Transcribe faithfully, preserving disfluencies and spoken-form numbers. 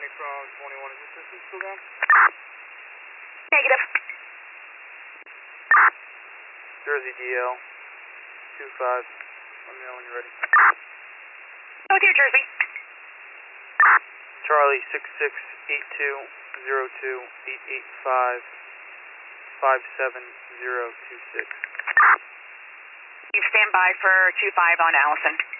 twenty from twenty-one, is this system still down? Negative. Jersey D L, two five, let me know when you're ready. Go with your Jersey. Charlie, six six eight two zero two eight eight five five seven zero two six. You stand by for two five on Allison.